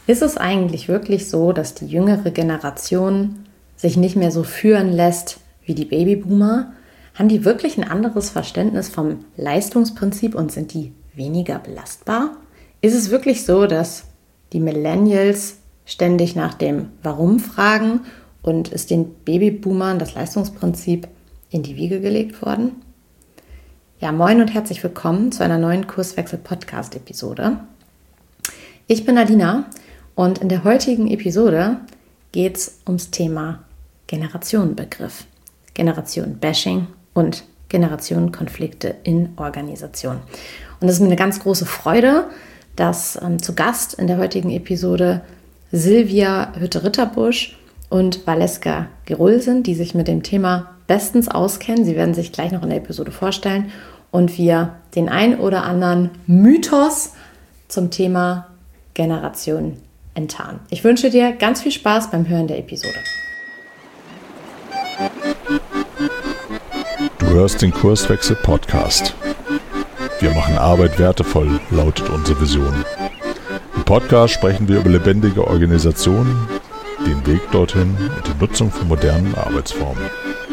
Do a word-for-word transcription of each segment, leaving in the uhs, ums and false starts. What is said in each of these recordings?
Ist es eigentlich wirklich so, dass die jüngere Generation sich nicht mehr so führen lässt wie die Babyboomer? Haben die wirklich ein anderes Verständnis vom Leistungsprinzip und sind die weniger belastbar? Ist es wirklich so, dass die Millennials ständig nach dem Warum fragen und ist den Babyboomern das Leistungsprinzip in die Wiege gelegt worden? Ja, moin und herzlich willkommen zu einer neuen Kurswechsel-Podcast-Episode. Ich bin Alina und in der heutigen Episode geht es ums Thema Generationenbegriff, Generationenbashing und Generationenkonflikte in Organisationen. Und es ist mir eine ganz große Freude, dass ähm, zu Gast in der heutigen Episode Silvia Hütte-Ritterbusch und Valeska Gerull sind, die sich mit dem Thema bestens auskennen. Sie werden sich gleich noch in der Episode vorstellen und wir den ein oder anderen Mythos zum Thema Generation enttarnen. Ich wünsche dir ganz viel Spaß beim Hören der Episode. Du hörst den Kurswechsel-Podcast. Wir machen Arbeit wertevoll, lautet unsere Vision. Im Podcast sprechen wir über lebendige Organisationen, den Weg dorthin und die Nutzung von modernen Arbeitsformen.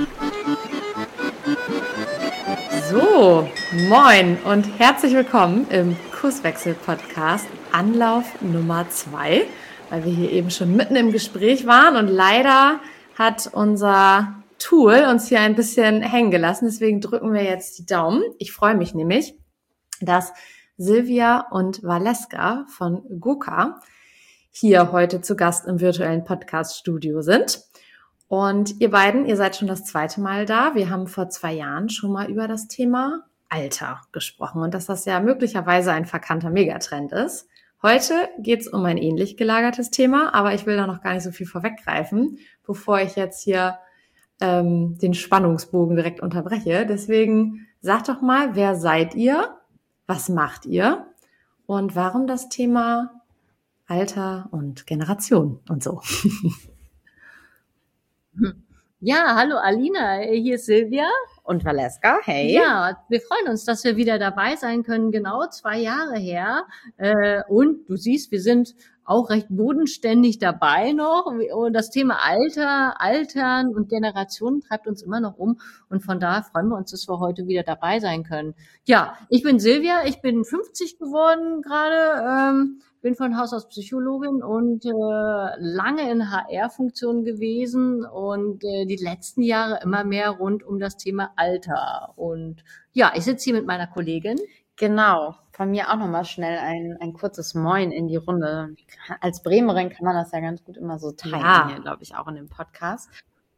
So, moin und herzlich willkommen im Kurswechsel-Podcast Anlauf Nummer zwei, weil wir hier eben schon mitten im Gespräch waren und leider hat unser Tool uns hier ein bisschen hängen gelassen, deswegen drücken wir jetzt die Daumen. Ich freue mich nämlich, dass Silvia und Valeska von GoCa hier heute zu Gast im virtuellen Podcast-Studio sind. Und ihr beiden, ihr seid schon das zweite Mal da. Wir haben vor zwei Jahren schon mal über das Thema Alter gesprochen und dass das ja möglicherweise ein verkannter Megatrend ist. Heute geht es um ein ähnlich gelagertes Thema, aber ich will da noch gar nicht so viel vorweggreifen, bevor ich jetzt hier ähm, den Spannungsbogen direkt unterbreche. Deswegen sagt doch mal, wer seid ihr? Was macht ihr? Und warum das Thema Alter und Generation und so? Ja, hallo Alina, hier ist Silvia. Und Valeska, hey. Ja, wir freuen uns, dass wir wieder dabei sein können, genau zwei Jahre her. Äh, und du siehst, wir sind auch recht bodenständig dabei noch. Und das Thema Alter, Altern und Generationen treibt uns immer noch um. Und von daher freuen wir uns, dass wir heute wieder dabei sein können. Ja, ich bin Silvia, ich bin fünfzig geworden gerade, ähm, bin von Haus aus Psychologin und äh, lange in H R-Funktionen gewesen und äh, die letzten Jahre immer mehr rund um das Thema Alter. Und ja, ich sitze hier mit meiner Kollegin. Genau, von mir auch nochmal schnell ein, ein kurzes Moin in die Runde. Als Bremerin kann man das ja ganz gut immer so teilen, Ja. hier, glaube ich, auch in dem Podcast.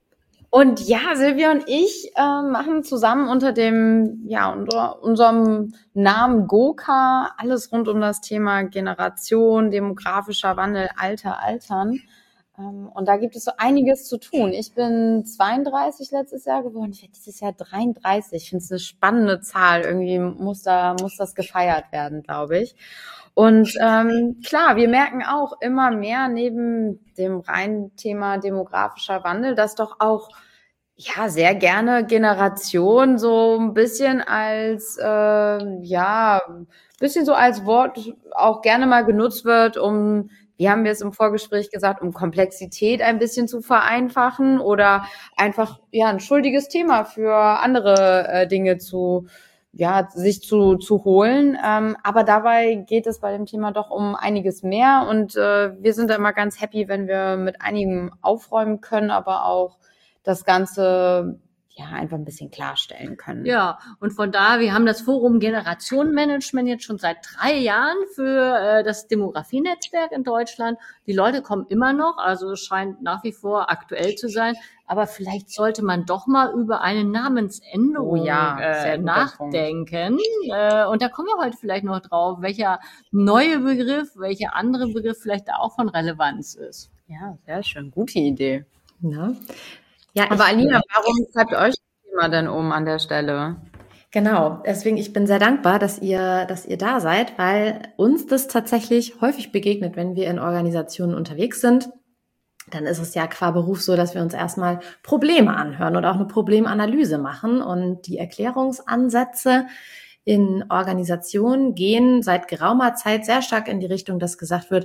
Und ja, Silvia und ich äh, machen zusammen unter dem, ja, unter unserem Namen GoCa alles rund um das Thema Generation, demografischer Wandel, Alter, Altern. Ähm, und da gibt es so einiges zu tun. Ich bin zweiunddreißig letztes Jahr geworden. Ich werde dieses Jahr dreiunddreißig. Ich finde es eine spannende Zahl. Irgendwie muss da muss das gefeiert werden, glaube ich. Und ähm, klar, wir merken auch immer mehr neben dem reinen Thema demografischer Wandel, dass doch auch ja sehr gerne Generation so ein bisschen als äh, ja bisschen so als Wort auch gerne mal genutzt wird, um, wie haben wir es im Vorgespräch gesagt, um Komplexität ein bisschen zu vereinfachen oder einfach ja ein schuldiges Thema für andere äh, Dinge zu ja, sich zu zu holen. Ähm, aber dabei geht es bei dem Thema doch um einiges mehr und äh, wir sind da immer ganz happy, wenn wir mit einigem aufräumen können, aber auch das Ganze ja einfach ein bisschen klarstellen können. Ja, und von daher, wir haben das Forum Generationenmanagement jetzt schon seit drei Jahren für äh, das Demografienetzwerk in Deutschland. Die Leute kommen immer noch, also es scheint nach wie vor aktuell zu sein. Aber vielleicht sollte man doch mal über eine Namensänderung Oh ja, sehr äh, guter nachdenken. Äh, und da kommen wir heute vielleicht noch drauf, welcher neue Begriff, welcher andere Begriff vielleicht da auch von Relevanz ist. Ja, sehr schön. Gute Idee. Ne? Ja, Aber ich- Alina, warum treibt euch das Thema denn um an der Stelle? Genau, deswegen ich bin sehr dankbar, dass ihr, dass ihr da seid, weil uns das tatsächlich häufig begegnet, wenn wir in Organisationen unterwegs sind. Dann ist es ja qua Beruf so, dass wir uns erstmal Probleme anhören und auch eine Problemanalyse machen. Und die Erklärungsansätze in Organisationen gehen seit geraumer Zeit sehr stark in die Richtung, dass gesagt wird,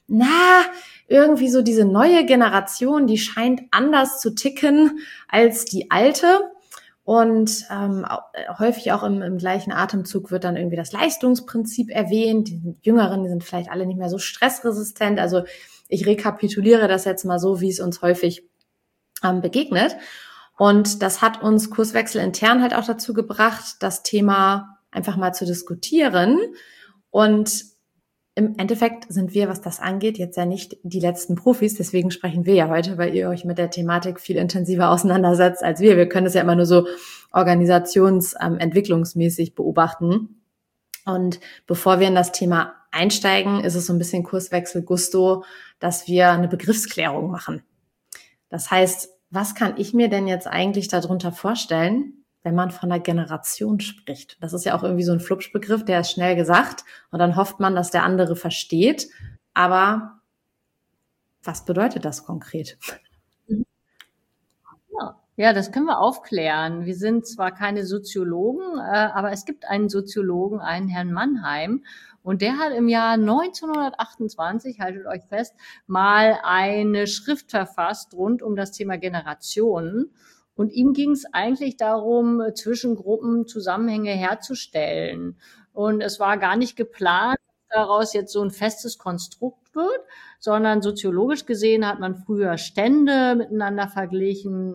na, irgendwie so diese neue Generation, die scheint anders zu ticken als die alte. Und ähm, häufig auch im, im gleichen Atemzug wird dann irgendwie das Leistungsprinzip erwähnt. Die Jüngeren, die sind vielleicht alle nicht mehr so stressresistent. Also ich rekapituliere das jetzt mal so, wie es uns häufig ähm, begegnet. Und das hat uns Kurswechsel intern halt auch dazu gebracht, das Thema einfach mal zu diskutieren. Und im Endeffekt sind wir, was das angeht, jetzt ja nicht die letzten Profis. Deswegen sprechen wir ja heute, weil ihr euch mit der Thematik viel intensiver auseinandersetzt als wir. Wir können es ja immer nur so organisationsentwicklungsmäßig beobachten. Und bevor wir in das Thema einsteigen, ist es so ein bisschen Kurswechsel Gusto, dass wir eine Begriffsklärung machen. Das heißt, was kann ich mir denn jetzt eigentlich darunter vorstellen, wenn man von einer Generation spricht? Das ist ja auch irgendwie so ein Flupschbegriff, der ist schnell gesagt und dann hofft man, dass der andere versteht. Aber was bedeutet das konkret? Ja, ja, das können wir aufklären. Wir sind zwar keine Soziologen, äh, aber es gibt einen Soziologen, einen Herrn Mannheim, und der hat im Jahr neunzehnhundertachtundzwanzig, haltet euch fest, mal eine Schrift verfasst rund um das Thema Generationen. Und ihm ging es eigentlich darum, zwischen Gruppen Zusammenhänge herzustellen. Und es war gar nicht geplant, dass daraus jetzt so ein festes Konstrukt wird, sondern soziologisch gesehen hat man früher Stände miteinander verglichen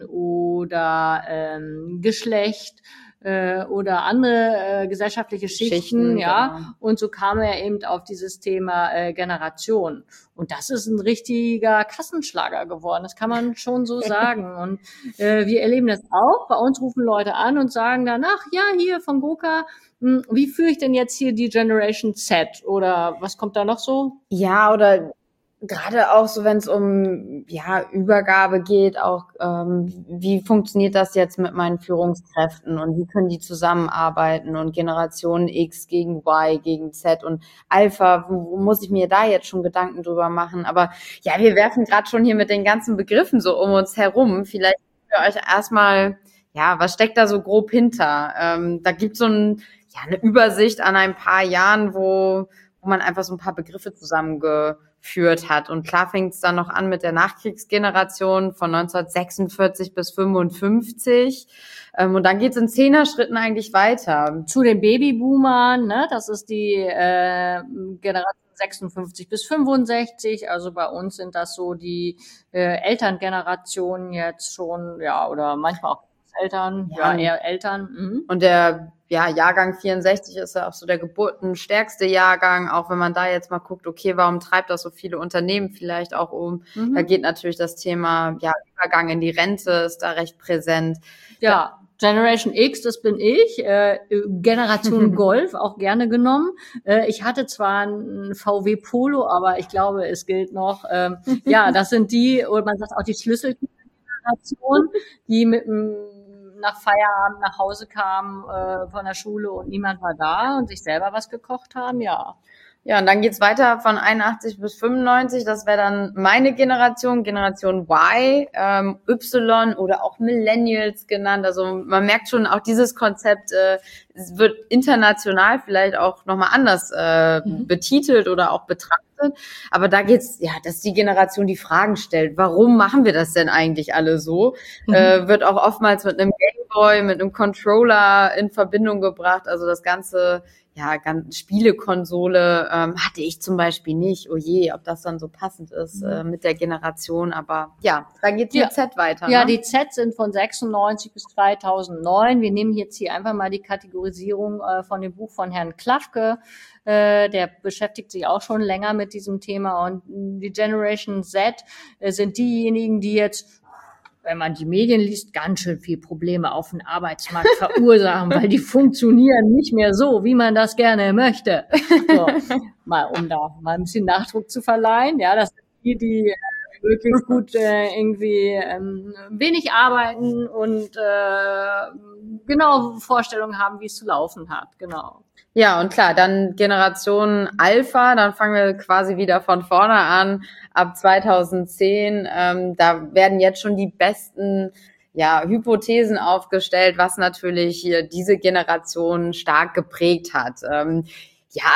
oder ähm, Geschlecht äh, oder andere äh, gesellschaftliche Schichten, Schichten, ja. genau. Und so kam er eben auf dieses Thema äh, Generation. Und das ist ein richtiger Kassenschlager geworden, das kann man schon so sagen. Und äh, wir erleben das auch. Bei uns rufen Leute an und sagen dann, ach ja, hier von Goka, hm, wie führe ich denn jetzt hier die Generation Z? Oder was kommt da noch so? Ja, oder gerade auch so, wenn es um ja Übergabe geht, auch ähm, wie funktioniert das jetzt mit meinen Führungskräften und wie können die zusammenarbeiten und Generation X gegen Y gegen Z und Alpha, wo, wo muss ich mir da jetzt schon Gedanken drüber machen? Aber ja, wir werfen gerade schon hier mit den ganzen Begriffen so um uns herum. Vielleicht für euch erstmal, ja, was steckt da so grob hinter? Ähm, da gibt es so ein, ja, eine Übersicht an ein paar Jahren, wo wo man einfach so ein paar Begriffe zusammengeführt hat. Und klar fängt es dann noch an mit der Nachkriegsgeneration von neunzehnhundertsechsundvierzig bis fünfundfünfzig. Ähm, und dann geht es in Zehner-Schritten eigentlich weiter. Zu den Babyboomern, ne, das ist die äh, Generation sechsundfünfzig bis fünfundsechzig, also bei uns sind das so die äh, Elterngenerationen jetzt schon, ja, oder manchmal auch Eltern, ja, ja eher Eltern. Mhm. Und der ja, Jahrgang vierundsechzig ist ja auch so der geburtenstärkste Jahrgang, auch wenn man da jetzt mal guckt, okay, warum treibt das so viele Unternehmen vielleicht auch um? Mhm. Da geht natürlich das Thema, ja, Übergang in die Rente ist da recht präsent. Ja, Generation X, das bin ich, äh, Generation Golf, auch gerne genommen. Äh, ich hatte zwar ein V W Polo, aber ich glaube, es gilt noch. Ähm, ja, das sind die, oder man sagt auch die Schlüsselgeneration, die mit dem nach Feierabend nach Hause kamen äh, von der Schule und niemand war da und sich selber was gekocht haben, ja. Ja, und dann geht's weiter von einundachtzig bis fünfundneunzig. Das wäre dann meine Generation, Generation Y, ähm, Y oder auch Millennials genannt. Also man merkt schon, auch dieses Konzept äh, wird international vielleicht auch nochmal anders äh, mhm. betitelt oder auch betrachtet. Aber da geht's, ja, das ist die Generation, die Fragen stellt. Warum machen wir das denn eigentlich alle so? Mhm. Äh, wird auch oftmals mit einem Gameboy, mit einem Controller in Verbindung gebracht. Also das ganze, ja, ganz Spielekonsole ähm, hatte ich zum Beispiel nicht. Oh je, ob das dann so passend ist mhm. äh, mit der Generation. Aber ja, dann geht's ja. mit Z weiter. Ja, ne? Die Z sind von sechsundneunzig bis zweitausendneun. Wir nehmen jetzt hier einfach mal die Kategorisierung äh, von dem Buch von Herrn Klafke. Äh, der beschäftigt sich auch schon länger mit diesem Thema. Und die Generation Z äh, sind diejenigen, die jetzt, wenn man die Medien liest, ganz schön viel Probleme auf dem Arbeitsmarkt verursachen, weil die funktionieren nicht mehr so, wie man das gerne möchte. So, mal um da mal ein bisschen Nachdruck zu verleihen. Ja, das sind die, die wirklich gut äh, irgendwie ähm, wenig arbeiten und äh, genau Vorstellungen haben, wie es zu laufen hat. Genau. Ja, und klar, dann Generation Alpha, dann fangen wir quasi wieder von vorne an, ab zweitausendzehn, ähm, da werden jetzt schon die besten ja Hypothesen aufgestellt, was natürlich hier diese Generation stark geprägt hat. Ähm, ja,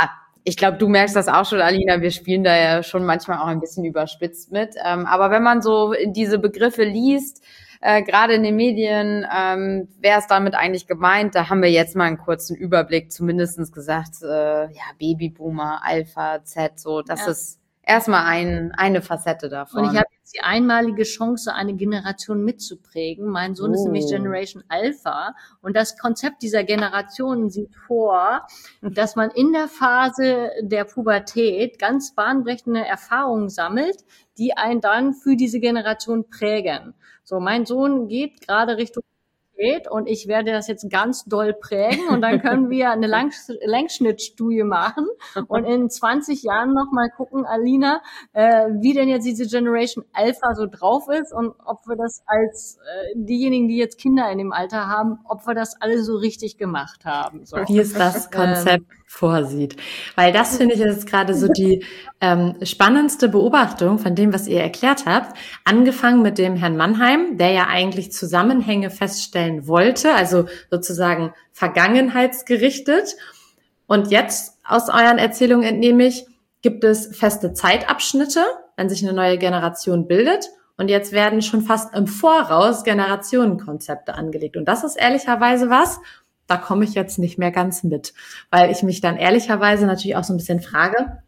ich glaube, du merkst das auch schon, Alina, wir spielen da ja schon manchmal auch ein bisschen überspitzt mit. Ähm, aber wenn man so diese Begriffe liest, äh, gerade in den Medien, ähm, wer ist damit eigentlich gemeint? Da haben wir jetzt mal einen kurzen Überblick zumindestens gesagt, äh, ja, Babyboomer, Alpha, Z, so, das Ja. ist erstmal ein, eine Facette davon. Und ich habe jetzt die einmalige Chance, eine Generation mitzuprägen. Mein Sohn ist Oh. nämlich Generation Alpha. Und das Konzept dieser Generation sieht vor, dass man in der Phase der Pubertät ganz bahnbrechende Erfahrungen sammelt, die einen dann für diese Generation prägen. So, mein Sohn geht gerade Richtung Pubertät und ich werde das jetzt ganz doll prägen und dann können wir eine Lang- Längsschnittstudie machen und in zwanzig Jahren nochmal gucken, Alina, äh, wie denn jetzt diese Generation Alpha so drauf ist und ob wir das als äh, diejenigen, die jetzt Kinder in dem Alter haben, ob wir das alle so richtig gemacht haben. So. Wie es das Konzept ähm, vorsieht. Weil das, finde ich, ist gerade so die ähm, spannendste Beobachtung von dem, was ihr erklärt habt. Angefangen mit dem Herrn Mannheim, der ja eigentlich Zusammenhänge feststellen wollte, also sozusagen vergangenheitsgerichtet. Und jetzt aus euren Erzählungen entnehme ich, gibt es feste Zeitabschnitte, wenn sich eine neue Generation bildet. Und jetzt werden schon fast im Voraus Generationenkonzepte angelegt. Und das ist ehrlicherweise was, da komme ich jetzt nicht mehr ganz mit, weil ich mich dann ehrlicherweise natürlich auch so ein bisschen frage,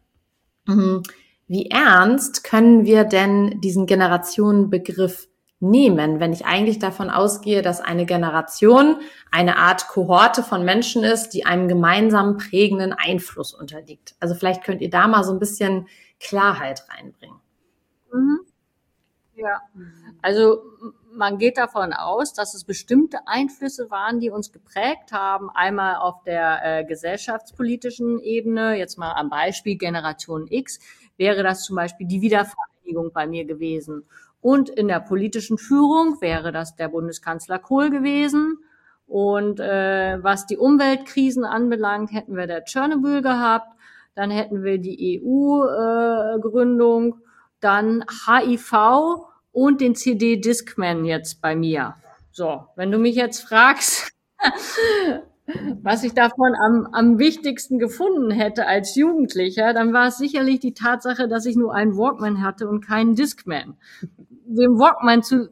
wie ernst können wir denn diesen Generationenbegriff nehmen, wenn ich eigentlich davon ausgehe, dass eine Generation eine Art Kohorte von Menschen ist, die einem gemeinsamen prägenden Einfluss unterliegt. Also vielleicht könnt ihr da mal so ein bisschen Klarheit reinbringen. Mhm. Ja, also man geht davon aus, dass es bestimmte Einflüsse waren, die uns geprägt haben. Einmal auf der äh, gesellschaftspolitischen Ebene, jetzt mal am Beispiel Generation X, wäre das zum Beispiel die Wiedervereinigung bei mir gewesen. Und in der politischen Führung wäre das der Bundeskanzler Kohl gewesen. Und äh, was die Umweltkrisen anbelangt, hätten wir der Tschernobyl gehabt. Dann hätten wir die E U-Gründung, äh, dann H I V und den C D Discman jetzt bei mir. So, wenn du mich jetzt fragst, was ich davon am, am wichtigsten gefunden hätte als Jugendlicher, dann war es sicherlich die Tatsache, dass ich nur einen Walkman hatte und keinen Discman. Dem Walkman zu,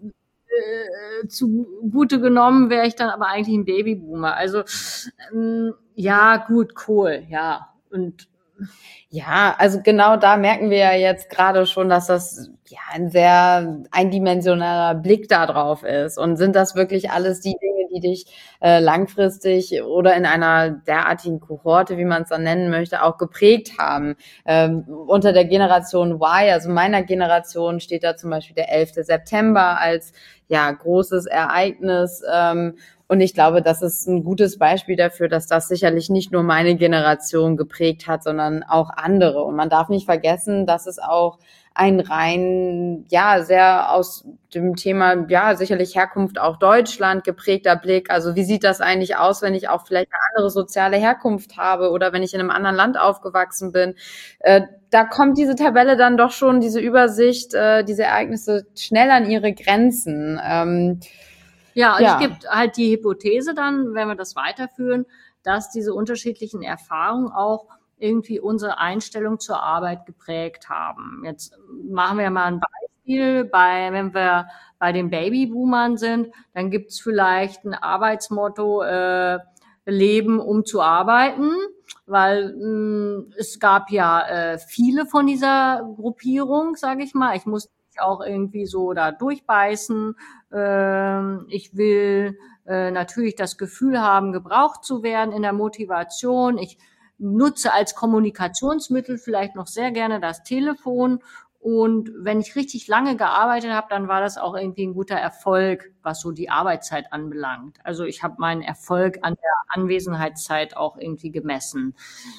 äh, zugute genommen wäre ich dann aber eigentlich ein Babyboomer. Also ähm, ja, gut, cool, ja. Und ja, also genau da merken wir ja jetzt gerade schon, dass das ja ein sehr eindimensionaler Blick da drauf ist. Und sind das wirklich alles die Dinge, die dich äh, langfristig oder in einer derartigen Kohorte, wie man es dann nennen möchte, auch geprägt haben? Ähm, unter der Generation Y, also meiner Generation, steht da zum Beispiel der elfte September als ja großes Ereignis. Ähm, Und ich glaube, das ist ein gutes Beispiel dafür, dass das sicherlich nicht nur meine Generation geprägt hat, sondern auch andere. Und man darf nicht vergessen, dass es auch ein rein, ja, sehr aus dem Thema, ja, sicherlich Herkunft auch Deutschland geprägter Blick. Also wie sieht das eigentlich aus, wenn ich auch vielleicht eine andere soziale Herkunft habe oder wenn ich in einem anderen Land aufgewachsen bin? Äh, da kommt diese Tabelle dann doch schon, diese Übersicht, äh, diese Ereignisse schnell an ihre Grenzen. Ähm, Ja, und Ja. es gibt halt die Hypothese dann, wenn wir das weiterführen, dass diese unterschiedlichen Erfahrungen auch irgendwie unsere Einstellung zur Arbeit geprägt haben. Jetzt machen wir mal ein Beispiel. Bei, wenn wir bei den Babyboomern sind, dann gibt's vielleicht ein Arbeitsmotto, äh, Leben, um zu arbeiten, weil mh, es gab ja äh, viele von dieser Gruppierung, sage ich mal. Ich muss auch irgendwie so da durchbeißen. Ähm, ich will äh, natürlich das Gefühl haben, gebraucht zu werden in der Motivation. Ich nutze als Kommunikationsmittel vielleicht noch sehr gerne das Telefon. Und wenn ich richtig lange gearbeitet habe, dann war das auch irgendwie ein guter Erfolg, was so die Arbeitszeit anbelangt. Also ich habe meinen Erfolg an der Anwesenheitszeit auch irgendwie gemessen.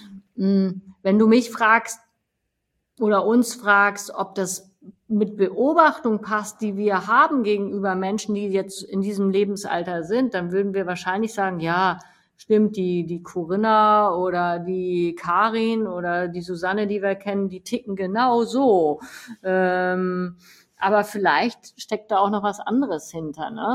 Wenn du mich fragst oder uns fragst, ob das mit Beobachtung passt, die wir haben gegenüber Menschen, die jetzt in diesem Lebensalter sind, dann würden wir wahrscheinlich sagen, ja, stimmt, die, die Corinna oder die Karin oder die Susanne, die wir kennen, die ticken genau so. Ähm, aber vielleicht steckt da auch noch was anderes hinter, ne?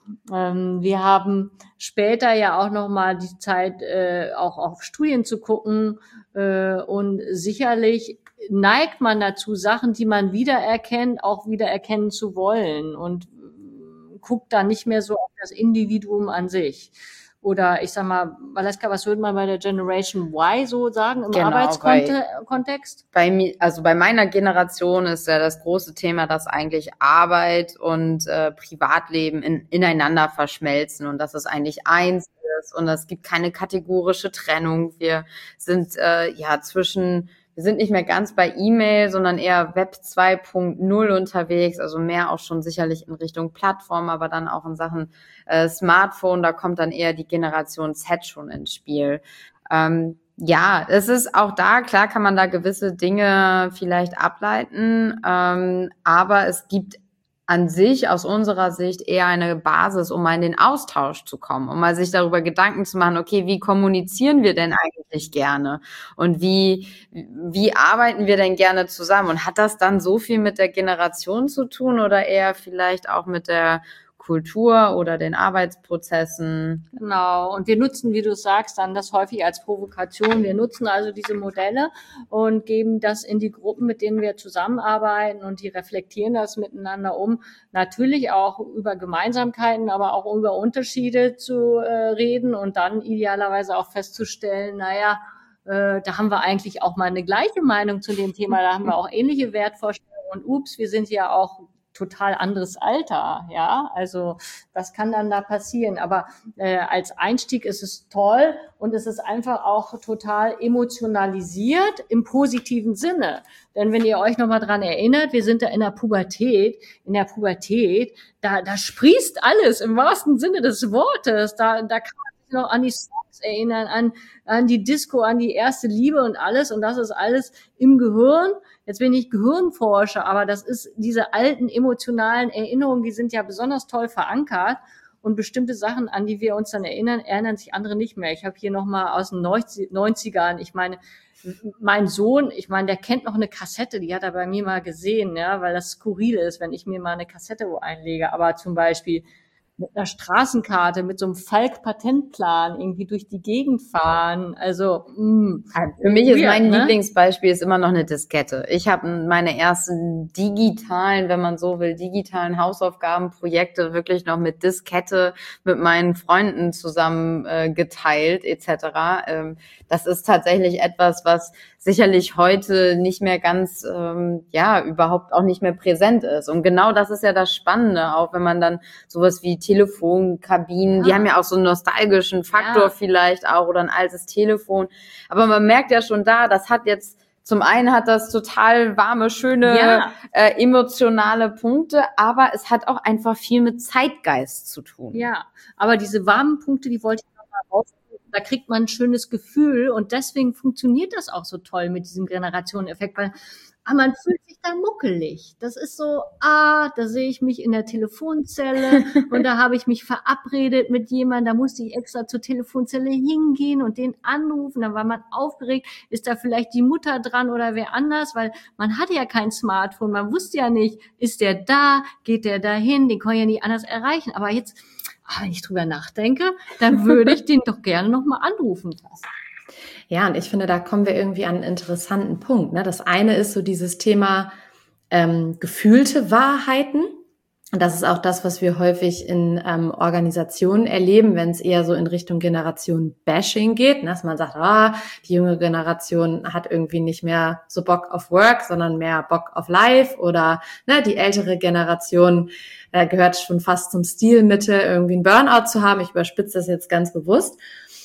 Ähm, wir haben später ja auch nochmal die Zeit, äh, auch auf Studien zu gucken. Äh, und sicherlich neigt man dazu, Sachen, die man wiedererkennt, auch wiedererkennen zu wollen und äh, guckt da nicht mehr so auf das Individuum an sich. Oder ich sag mal, Valeska, was würde man bei der Generation Y so sagen im Genau, Arbeitskontext? Bei mir, also bei meiner Generation ist ja das große Thema, dass eigentlich Arbeit und äh, Privatleben in, ineinander verschmelzen und dass es eigentlich eins ist und es gibt keine kategorische Trennung. Wir sind äh, ja zwischen Wir sind nicht mehr ganz bei E-Mail, sondern eher Web zwei Punkt null unterwegs, also mehr auch schon sicherlich in Richtung Plattform, aber dann auch in Sachen äh, Smartphone, da kommt dann eher die Generation Z schon ins Spiel. Ähm, ja, es ist auch da, klar kann man da gewisse Dinge vielleicht ableiten, ähm, aber es gibt an sich, aus unserer Sicht, eher eine Basis, um mal in den Austausch zu kommen, um mal sich darüber Gedanken zu machen, okay, wie kommunizieren wir denn eigentlich gerne? Und wie, wie arbeiten wir denn gerne zusammen? Und hat das dann so viel mit der Generation zu tun oder eher vielleicht auch mit der Kultur oder den Arbeitsprozessen? Genau. Und wir nutzen, wie du sagst, dann das häufig als Provokation. Wir nutzen also diese Modelle und geben das in die Gruppen, mit denen wir zusammenarbeiten und die reflektieren das miteinander um. Natürlich auch über Gemeinsamkeiten, aber auch über Unterschiede zu äh, reden und dann idealerweise auch festzustellen, naja, äh, da haben wir eigentlich auch mal eine gleiche Meinung zu dem Thema, da haben wir auch ähnliche Wertvorstellungen und ups, wir sind ja auch total anderes Alter, ja, also das kann dann da passieren, aber äh, als Einstieg ist es toll und es ist einfach auch total emotionalisiert im positiven Sinne, denn wenn ihr euch nochmal dran erinnert, wir sind da in der Pubertät, in der Pubertät, da, da sprießt alles im wahrsten Sinne des Wortes, da, da kann man sich noch an die Songs erinnern, an, an die Disco, an die erste Liebe und alles und das ist alles im Gehirn. Jetzt bin ich Gehirnforscher, aber das ist diese alten emotionalen Erinnerungen, die sind ja besonders toll verankert und bestimmte Sachen, an die wir uns dann erinnern, erinnern sich andere nicht mehr. Ich habe hier nochmal aus den neunzigern, ich meine, mein Sohn, ich meine, der kennt noch eine Kassette, die hat er bei mir mal gesehen, ja, weil das skurril ist, wenn ich mir mal eine Kassette wo einlege, aber zum Beispiel mit einer Straßenkarte, mit so einem Falk-Patentplan irgendwie durch die Gegend fahren. Also mh, für mich ist weird, mein ne? Lieblingsbeispiel ist immer noch eine Diskette. Ich habe meine ersten digitalen, wenn man so will, digitalen Hausaufgabenprojekte wirklich noch mit Diskette mit meinen Freunden zusammen äh, geteilt et cetera. Ähm, das ist tatsächlich etwas, was sicherlich heute nicht mehr ganz, ähm, ja, überhaupt auch nicht mehr präsent ist. Und genau das ist ja das Spannende, auch wenn man dann sowas wie Telefonkabinen, ja. Die haben ja auch so einen nostalgischen Faktor ja. Vielleicht auch oder ein altes Telefon. Aber man merkt ja schon da, das hat jetzt, zum einen hat das total warme, schöne, ja. äh, emotionale Punkte, aber es hat auch einfach viel mit Zeitgeist zu tun. Ja, aber diese warmen Punkte, die wollte ich noch mal rausfinden. Da kriegt man ein schönes Gefühl und deswegen funktioniert das auch so toll mit diesem Generationeneffekt, weil ah, man fühlt sich da muckelig. Das ist so, ah, da sehe ich mich in der Telefonzelle und da habe ich mich verabredet mit jemandem, da musste ich extra zur Telefonzelle hingehen und den anrufen, dann war man aufgeregt, ist da vielleicht die Mutter dran oder wer anders, weil man hatte ja kein Smartphone, man wusste ja nicht, ist der da, geht der dahin, den kann ich ja nicht anders erreichen, aber jetzt, ah, wenn ich drüber nachdenke, dann würde ich den doch gerne nochmal anrufen lassen. Ja, und ich finde, da kommen wir irgendwie an einen interessanten Punkt. Ne? Das eine ist so dieses Thema ähm, gefühlte Wahrheiten. Und das ist auch das, was wir häufig in ähm, Organisationen erleben, wenn es eher so in Richtung Generation-Bashing geht. Ne? Dass man sagt, ah, die junge Generation hat irgendwie nicht mehr so Bock auf Work, sondern mehr Bock auf Life. Oder ne, die ältere Generation äh, gehört schon fast zum Stilmittel, irgendwie einen Burnout zu haben. Ich überspitze das jetzt ganz bewusst.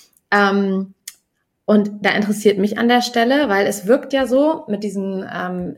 Ähm, Und da interessiert mich an der Stelle, weil es wirkt ja so mit diesen ähm,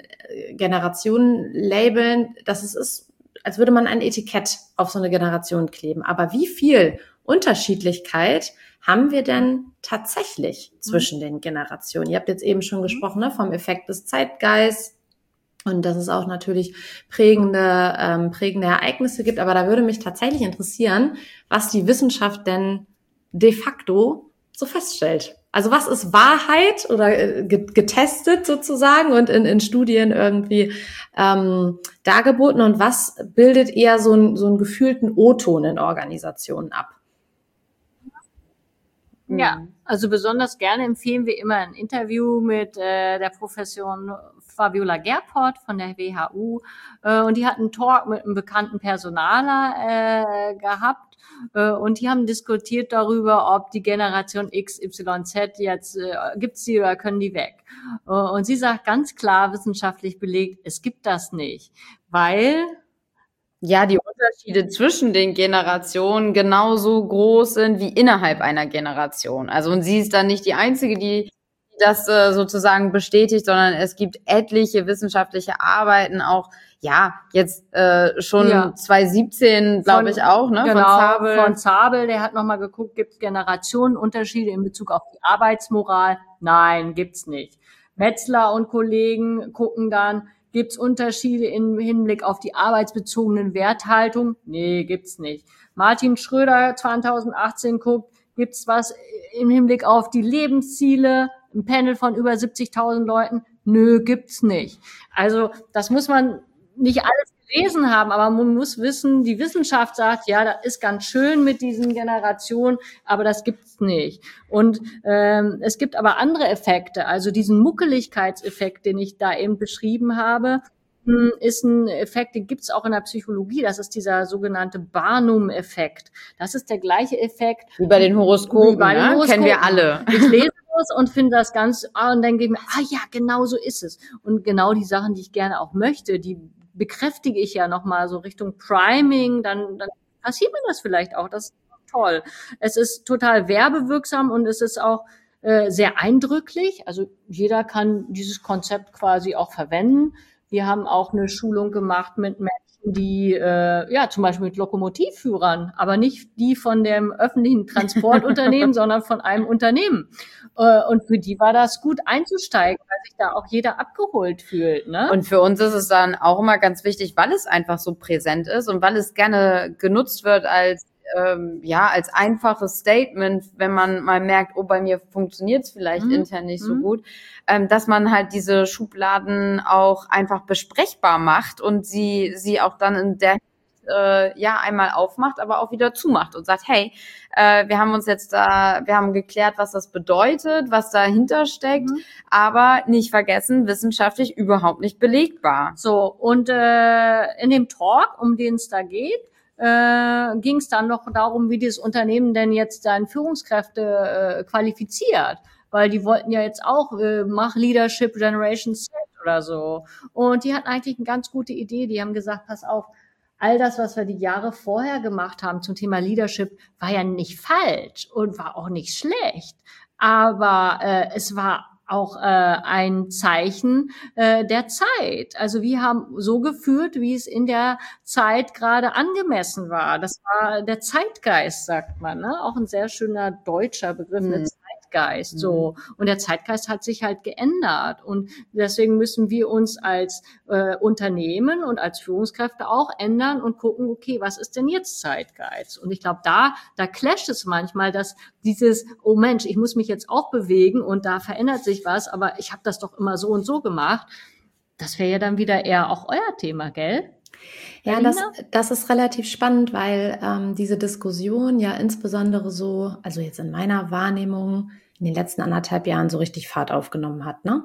Generationen-Labeln, dass es ist, als würde man ein Etikett auf so eine Generation kleben. Aber wie viel Unterschiedlichkeit haben wir denn tatsächlich zwischen den Generationen? Ihr habt jetzt eben schon gesprochen, ne, vom Effekt des Zeitgeists und dass es auch natürlich prägende, ähm, prägende Ereignisse gibt. Aber da würde mich tatsächlich interessieren, was die Wissenschaft denn de facto so feststellt. Also was ist Wahrheit oder äh, getestet sozusagen und in, in Studien irgendwie ähm, dargeboten und was bildet eher so, ein, so einen gefühlten O-Ton in Organisationen ab? Ja, also besonders gerne empfehlen wir immer ein Interview mit äh, der Professorin Fabiola Gerport von der W H U äh, und die hat einen Talk mit einem bekannten Personaler äh, gehabt äh, und die haben diskutiert darüber, ob die Generation X, Y, Z jetzt, äh, gibt's die oder können die weg? Äh, und sie sagt ganz klar, wissenschaftlich belegt, es gibt das nicht, weil ja, die Unterschiede zwischen den Generationen genauso groß sind wie innerhalb einer Generation. Also und sie ist dann nicht die Einzige, die das äh, sozusagen bestätigt, sondern es gibt etliche wissenschaftliche Arbeiten, auch ja jetzt äh, schon Ja. zwanzig siebzehn, glaube ich auch, ne? Genau, von Zabel. Von Zabel, der hat nochmal geguckt, gibt es Generationenunterschiede in Bezug auf die Arbeitsmoral? Nein, gibt's nicht. Metzler und Kollegen gucken dann, gibt's Unterschiede im Hinblick auf die arbeitsbezogenen Werthaltung? Nee, gibt's nicht. Martin Schröder zwanzig achtzehn guckt, gibt's was im Hinblick auf die Lebensziele? Ein Panel von über siebzigtausend Leuten? Nö, gibt's nicht. Also das muss man nicht alles gelesen haben, aber man muss wissen, die Wissenschaft sagt, ja, das ist ganz schön mit diesen Generationen, aber das gibt's nicht. Und ähm, es gibt aber andere Effekte, also diesen Muckeligkeitseffekt, den ich da eben beschrieben habe, ist ein Effekt, den gibt's auch in der Psychologie. Das ist dieser sogenannte Barnum-Effekt. Das ist der gleiche Effekt wie bei den Horoskopen, wie bei den ne? Horoskopen. Kennen wir alle. Ich lese das und finde das ganz, ah, und dann denke ich mir, ah ja, genau so ist es. Und genau die Sachen, die ich gerne auch möchte, die bekräftige ich ja nochmal so Richtung Priming, dann, dann passiert mir das vielleicht auch. Das ist toll. Es ist total werbewirksam und es ist auch äh, sehr eindrücklich. Also jeder kann dieses Konzept quasi auch verwenden. Wir haben auch eine Schulung gemacht mit Menschen, die äh, ja zum Beispiel mit Lokomotivführern, aber nicht die von dem öffentlichen Transportunternehmen, sondern von einem Unternehmen. Äh, und für die war das gut einzusteigen, weil sich da auch jeder abgeholt fühlt. Ne? Und für uns ist es dann auch immer ganz wichtig, weil es einfach so präsent ist und weil es gerne genutzt wird als ähm, ja als einfaches Statement, wenn man mal merkt, oh, bei mir funktioniert es vielleicht Mhm. intern nicht so Mhm. gut, ähm, dass man halt diese Schubladen auch einfach besprechbar macht und sie sie auch dann in der äh, ja einmal aufmacht, aber auch wieder zumacht und sagt, hey, äh, wir haben uns jetzt da, wir haben geklärt, was das bedeutet, was dahinter steckt, Mhm. aber nicht vergessen, wissenschaftlich überhaupt nicht belegbar. So, und äh, in dem Talk, um den es da geht, äh, ging es dann noch darum, wie dieses Unternehmen denn jetzt seine Führungskräfte äh, qualifiziert. Weil die wollten ja jetzt auch, äh, mach Leadership Generation Z oder so. Und die hatten eigentlich eine ganz gute Idee. Die haben gesagt, pass auf, all das, was wir die Jahre vorher gemacht haben zum Thema Leadership, war ja nicht falsch und war auch nicht schlecht. Aber äh, es war auch äh, ein Zeichen äh, der Zeit. Also wir haben so geführt, wie es in der Zeit gerade angemessen war. Das war der Zeitgeist, sagt man, ne? Auch ein sehr schöner deutscher Begriff, Mhm. eine Zeitgeist. So. Und der Zeitgeist hat sich halt geändert. Und deswegen müssen wir uns als äh, Unternehmen und als Führungskräfte auch ändern und gucken, okay, was ist denn jetzt Zeitgeist? Und ich glaube, da, da clasht es manchmal, dass dieses, oh Mensch, ich muss mich jetzt auch bewegen und da verändert sich was, aber ich habe das doch immer so und so gemacht. Das wäre ja dann wieder eher auch euer Thema, gell? Ja, das, das ist relativ spannend, weil ähm, diese Diskussion ja insbesondere so, also jetzt in meiner Wahrnehmung, in den letzten anderthalb Jahren so richtig Fahrt aufgenommen hat, ne?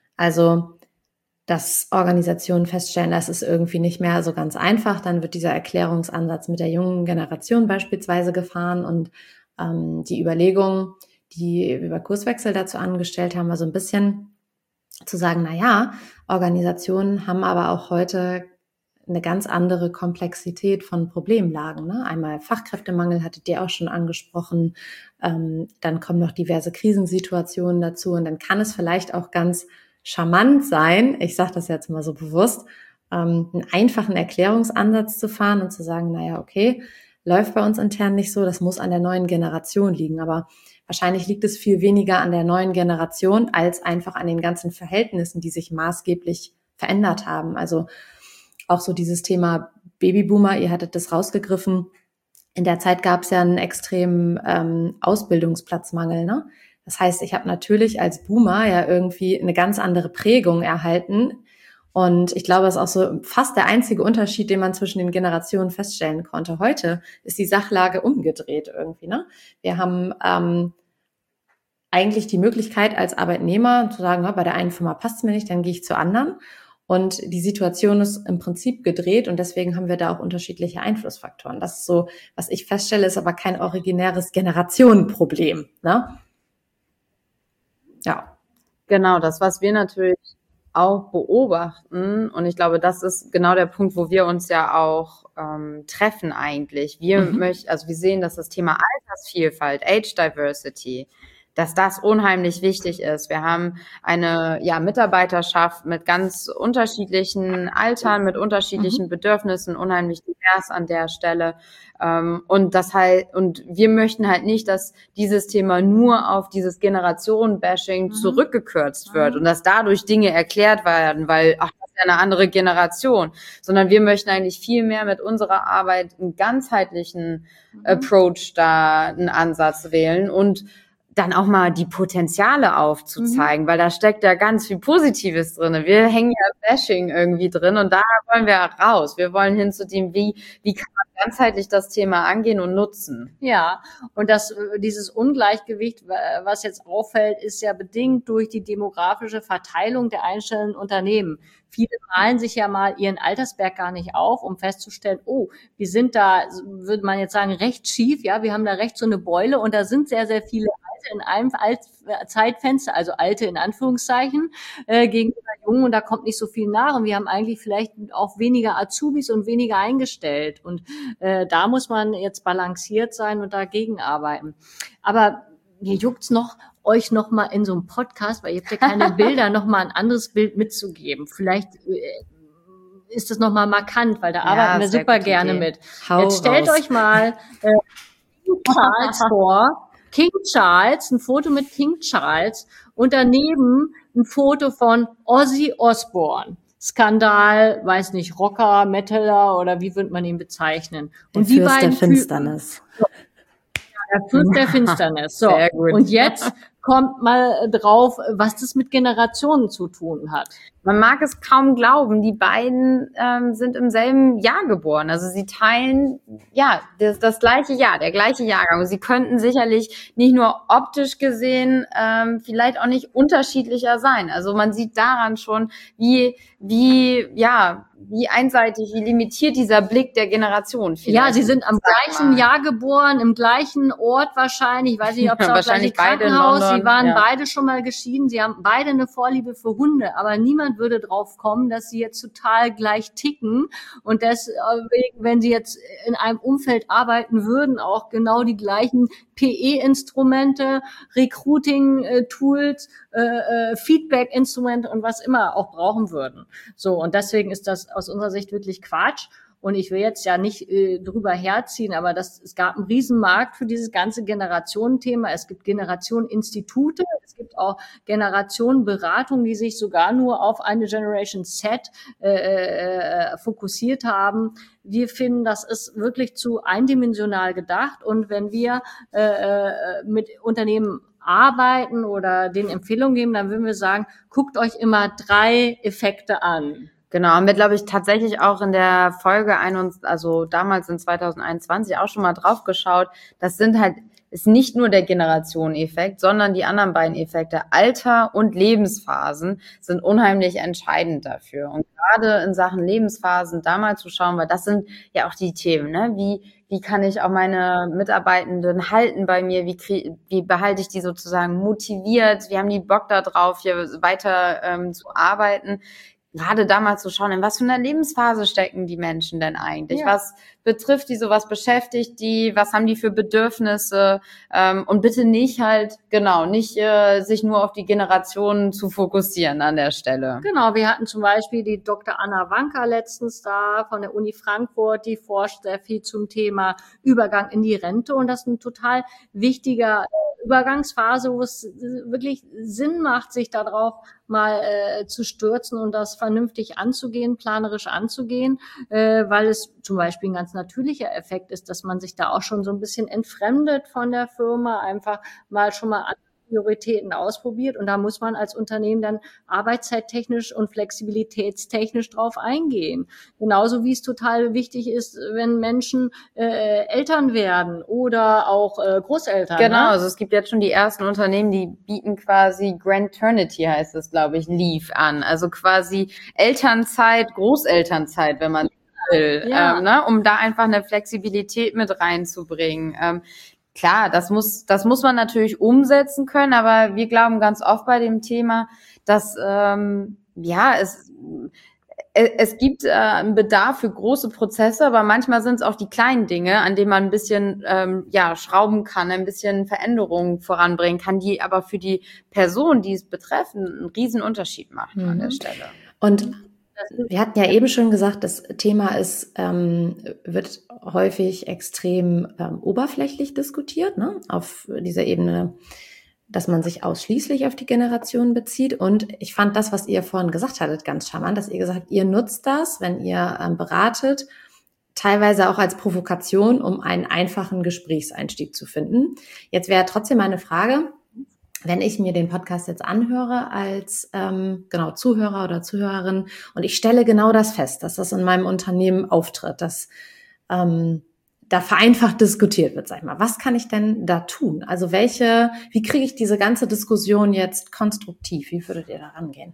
Also, dass Organisationen feststellen, das ist irgendwie nicht mehr so ganz einfach, dann wird dieser Erklärungsansatz mit der jungen Generation beispielsweise gefahren und ähm, die Überlegung, die wir bei Kurswechsel dazu angestellt haben, war so ein bisschen zu sagen, na ja, Organisationen haben aber auch heute eine ganz andere Komplexität von Problemlagen. Ne? Einmal Fachkräftemangel, hattet ihr auch schon angesprochen. Ähm, dann kommen noch diverse Krisensituationen dazu. Und dann kann es vielleicht auch ganz charmant sein, ich sage das jetzt mal so bewusst, ähm, einen einfachen Erklärungsansatz zu fahren und zu sagen, naja, okay, läuft bei uns intern nicht so, das muss an der neuen Generation liegen. Aber wahrscheinlich liegt es viel weniger an der neuen Generation als einfach an den ganzen Verhältnissen, die sich maßgeblich verändert haben. Also auch so dieses Thema Babyboomer, ihr hattet das rausgegriffen. In der Zeit gab es ja einen extremen ähm, Ausbildungsplatzmangel, ne? Das heißt, ich habe natürlich als Boomer ja irgendwie eine ganz andere Prägung erhalten. Und ich glaube, das ist auch so fast der einzige Unterschied, den man zwischen den Generationen feststellen konnte. Heute ist die Sachlage umgedreht irgendwie, ne? Wir haben ähm, eigentlich die Möglichkeit als Arbeitnehmer zu sagen, ja, bei der einen Firma passt es mir nicht, dann gehe ich zur anderen. Und die Situation ist im Prinzip gedreht und deswegen haben wir da auch unterschiedliche Einflussfaktoren. Das ist so, was ich feststelle, ist aber kein originäres Generationenproblem, ne? Ja. Genau, das, was wir natürlich auch beobachten, und ich glaube, das ist genau der Punkt, wo wir uns ja auch ähm, treffen eigentlich. Wir Mhm. möchten, also wir sehen, dass das Thema Altersvielfalt, Age Diversity, dass das unheimlich wichtig ist. Wir haben eine ja Mitarbeiterschaft mit ganz unterschiedlichen Altern, mit unterschiedlichen Mhm. Bedürfnissen, unheimlich divers an der Stelle. Ähm, und das halt, und wir möchten halt nicht, dass dieses Thema nur auf dieses Generationen-Bashing Mhm. zurückgekürzt wird Mhm. und dass dadurch Dinge erklärt werden, weil, ach, das ist ja eine andere Generation, sondern wir möchten eigentlich viel mehr mit unserer Arbeit einen ganzheitlichen Mhm. Approach da, einen Ansatz wählen und dann auch mal die Potenziale aufzuzeigen, weil da steckt ja ganz viel Positives drin. Wir hängen ja im Bashing irgendwie drin und da wollen wir raus. Wir wollen hin zu dem, wie, wie kann man ganzheitlich das Thema angehen und nutzen. Ja, und das, äh, dieses Ungleichgewicht, wa- was jetzt auffällt, ist ja bedingt durch die demografische Verteilung der einzelnen Unternehmen. Viele malen sich ja mal ihren Altersberg gar nicht auf, um festzustellen, oh, wir sind da, würde man jetzt sagen, recht schief, ja, wir haben da recht so eine Beule und da sind sehr, sehr viele Alte in einem Alt Zeitfenster, also Alte in Anführungszeichen, äh, gegenüber Jungen und da kommt nicht so viel nach und wir haben eigentlich vielleicht auch weniger Azubis und weniger eingestellt und äh, da muss man jetzt balanciert sein und dagegen arbeiten. Aber mir juckt's noch, euch noch mal in so einem Podcast, weil ihr habt ja keine Bilder, noch mal ein anderes Bild mitzugeben. Vielleicht äh, ist das noch mal markant, weil da Ja, arbeiten wir sehr super gute gerne Idee. mit. Hau Jetzt stellt raus. euch mal äh, King Charles vor. King Charles, ein Foto mit King Charles und daneben ein Foto von Ozzy Osbourne. Skandal, weiß nicht, Rocker, Metaler oder wie würde man ihn bezeichnen? Der Und die Fürst der beiden Typen, Finsternis. der Fürst der Finsternis. So. Sehr gut. Und jetzt kommt mal drauf, was das mit Generationen zu tun hat. Man mag es kaum glauben, die beiden ähm, sind im selben Jahr geboren. Also sie teilen ja das, das gleiche Jahr, der gleiche Jahrgang. Und sie könnten sicherlich nicht nur optisch gesehen ähm, vielleicht auch nicht unterschiedlicher sein. Also man sieht daran schon, wie wie ja wie einseitig, wie limitiert dieser Blick der Generation vielleicht Ja, sie sind am ist, sag gleichen mal. Jahr geboren, im gleichen Ort wahrscheinlich. Ich weiß nicht, ob es Ja, auch gleiche wahrscheinlich beide in Krankenhaus. London, Sie waren ja. beide schon mal geschieden. Sie haben beide eine Vorliebe für Hunde. Aber niemand würde drauf kommen, dass sie jetzt total gleich ticken. Und deswegen, wenn sie jetzt in einem Umfeld arbeiten würden, auch genau die gleichen P E-Instrumente, Recruiting-Tools, äh, äh, Feedback-Instrumente und was immer auch brauchen würden. So, und deswegen ist das aus unserer Sicht wirklich Quatsch. Und ich will jetzt ja nicht äh, drüber herziehen, aber das, es gab einen Riesenmarkt für dieses ganze Generationenthema. Es gibt Generationeninstitute, es gibt auch Generationenberatungen, die sich sogar nur auf eine Generation Z äh, äh, fokussiert haben. Wir finden, das ist wirklich zu eindimensional gedacht. Und wenn wir äh, äh, mit Unternehmen arbeiten oder denen Empfehlungen geben, dann würden wir sagen, guckt euch immer drei Effekte an. Genau, haben wir, glaube ich, tatsächlich auch in der Folge einundzwanzig, also damals in zwanzig einundzwanzig auch schon mal drauf geschaut. Das sind halt, ist nicht nur der Generationeneffekt, sondern die anderen beiden Effekte, Alter und Lebensphasen, sind unheimlich entscheidend dafür. Und gerade in Sachen Lebensphasen da mal zu schauen, weil das sind ja auch die Themen, ne? Wie, wie kann ich auch meine Mitarbeitenden halten bei mir? Wie, krieg, wie behalte ich die sozusagen motiviert? Wie haben die Bock da drauf, hier weiter ähm, zu arbeiten? Gerade damals zu schauen, in was für einer Lebensphase stecken die Menschen denn eigentlich? Ja. Was betrifft die so, was beschäftigt die? Was haben die für Bedürfnisse? Ähm, und bitte nicht halt, genau, nicht äh, sich nur auf die Generationen zu fokussieren an der Stelle. Genau, wir hatten zum Beispiel die Doktor Anna Wanka letztens da von der Uni Frankfurt, die forscht sehr viel zum Thema Übergang in die Rente und das ist ein total wichtiger Übergangsphase, wo es wirklich Sinn macht, sich darauf mal äh, zu stürzen und das vernünftig anzugehen, planerisch anzugehen, äh, weil es zum Beispiel ein ganz natürlicher Effekt ist, dass man sich da auch schon so ein bisschen entfremdet von der Firma, einfach mal schon mal Prioritäten ausprobiert und da muss man als Unternehmen dann arbeitszeittechnisch und flexibilitätstechnisch drauf eingehen. Genauso wie es total wichtig ist, wenn Menschen äh, Eltern werden oder auch äh, Großeltern. Genau, ne? also es gibt jetzt schon die ersten Unternehmen, die bieten quasi Grandternity, heißt es, glaube ich, Leave an. Also quasi Elternzeit, Großelternzeit, wenn man will, Ja. ähm, ne, um da einfach eine Flexibilität mit reinzubringen. Ähm, klar, das muss, das muss man natürlich umsetzen können, aber wir glauben ganz oft bei dem Thema, dass ähm, ja es es gibt äh, einen Bedarf für große Prozesse, aber manchmal sind es auch die kleinen Dinge, an denen man ein bisschen ähm, ja schrauben kann, ein bisschen Veränderungen voranbringen kann, die aber für die Person, die es betreffen, einen riesen Unterschied machen Mhm. an der Stelle. Und wir hatten ja eben schon gesagt, das Thema ist, ähm, wird häufig extrem ähm, oberflächlich diskutiert, ne? Auf dieser Ebene, dass man sich ausschließlich auf die Generation bezieht. Und ich fand das, was ihr vorhin gesagt hattet, ganz charmant, dass ihr gesagt habt, ihr nutzt das, wenn ihr ähm, beratet, teilweise auch als Provokation, um einen einfachen Gesprächseinstieg zu finden. Jetzt wäre trotzdem meine Frage, wenn ich mir den Podcast jetzt anhöre als ähm, genau Zuhörer oder Zuhörerin und ich stelle genau das fest, dass das in meinem Unternehmen auftritt, dass ähm, da vereinfacht diskutiert wird, sag ich mal. Was kann ich denn da tun? Also welche, wie kriege ich diese ganze Diskussion jetzt konstruktiv? Wie würdet ihr da rangehen?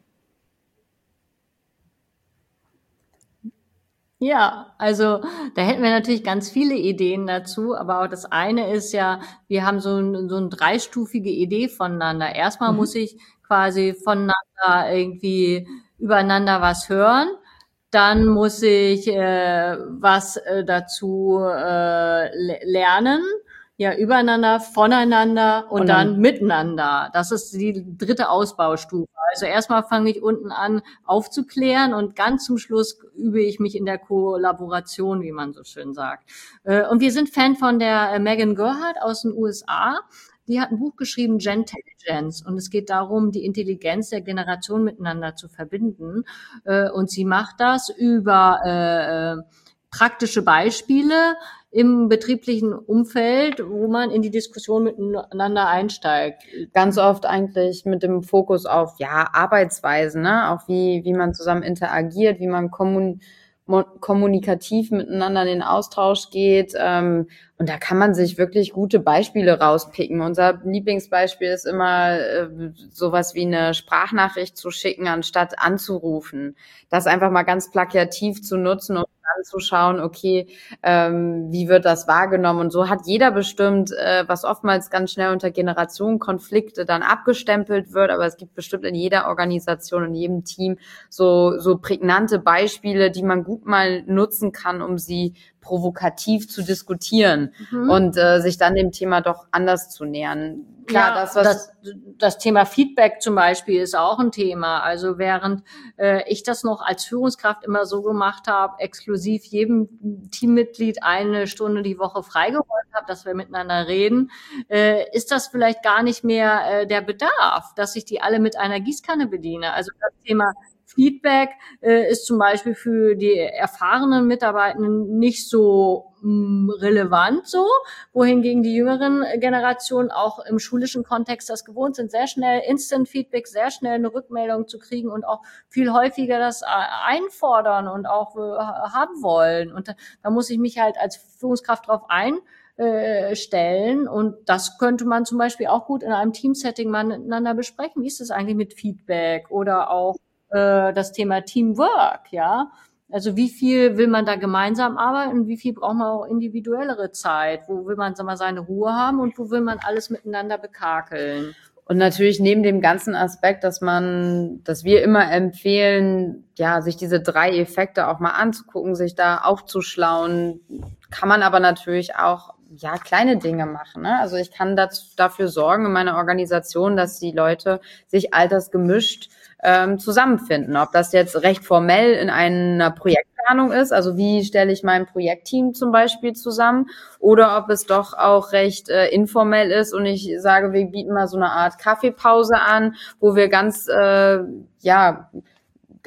Ja, also da hätten wir natürlich ganz viele Ideen dazu, aber auch das eine ist ja, wir haben so, ein, so eine dreistufige Idee voneinander. Erstmal Mhm. muss ich quasi voneinander irgendwie übereinander was hören. Dann muss ich äh, was äh, dazu äh, le- lernen, ja, übereinander, voneinander und, Und dann, dann- miteinander. Das ist die dritte Ausbaustufe. Also erstmal fange ich unten an aufzuklären und ganz zum Schluss übe ich mich in der Kollaboration, wie man so schön sagt. Äh, und wir sind Fan von der äh, Megan Gerhardt aus den U S A. Die hat ein Buch geschrieben, Gentelligence, und es geht darum, die Intelligenz der Generation miteinander zu verbinden. Äh, und sie macht das über äh, praktische Beispiele im betrieblichen Umfeld, wo man in die Diskussion miteinander einsteigt. Ganz oft eigentlich mit dem Fokus auf ja Arbeitsweisen, ne, auch wie wie man zusammen interagiert, wie man kommun mo- kommunikativ miteinander in den Austausch geht. Ähm, und da kann man sich wirklich gute Beispiele rauspicken. Unser Lieblingsbeispiel ist immer äh, sowas wie eine Sprachnachricht zu schicken, anstatt anzurufen. Das einfach mal ganz plakativ zu nutzen und dann zu schauen, okay, ähm, wie wird das wahrgenommen? Und so hat jeder bestimmt, äh, was oftmals ganz schnell unter Generationenkonflikte dann abgestempelt wird, aber es gibt bestimmt in jeder Organisation, in jedem Team so so prägnante Beispiele, die man gut mal nutzen kann, um sie provokativ zu diskutieren Mhm. und äh, sich dann dem Thema doch anders zu nähern. Klar, ja, das, was das, das Thema Feedback zum Beispiel ist auch ein Thema. Also während äh, ich das noch als Führungskraft immer so gemacht habe, exklusiv jedem Teammitglied eine Stunde die Woche freigeräumt habe, dass wir miteinander reden, äh, ist das vielleicht gar nicht mehr äh, der Bedarf, dass ich die alle mit einer Gießkanne bediene. Also das Thema Feedback äh, ist zum Beispiel für die erfahrenen Mitarbeitenden nicht so mh, relevant so, wohingegen die jüngeren Generationen auch im schulischen Kontext das gewohnt sind, sehr schnell Instant-Feedback, sehr schnell eine Rückmeldung zu kriegen und auch viel häufiger das äh, einfordern und auch äh, haben wollen. Und da, da muss ich mich halt als Führungskraft drauf ein äh, stellen. Und das könnte man zum Beispiel auch gut in einem Teamsetting mal miteinander besprechen. Wie ist es eigentlich mit Feedback oder auch äh, das Thema Teamwork, ja? Also wie viel will man da gemeinsam arbeiten, wie viel braucht man auch individuellere Zeit? Wo will man, sag mal, seine Ruhe haben und wo will man alles miteinander bekakeln? Und natürlich neben dem ganzen Aspekt, dass man, dass wir immer empfehlen, ja, sich diese drei Effekte auch mal anzugucken, sich da aufzuschlauen, kann man aber natürlich auch ja kleine Dinge machen. Ne? Also ich kann das, dafür sorgen in meiner Organisation, dass die Leute sich altersgemischt ähm, zusammenfinden. Ob das jetzt recht formell in einer Projektplanung ist, also wie stelle ich mein Projektteam zum Beispiel zusammen, oder ob es doch auch recht äh, informell ist und ich sage, wir bieten mal so eine Art Kaffeepause an, wo wir ganz, äh, ja,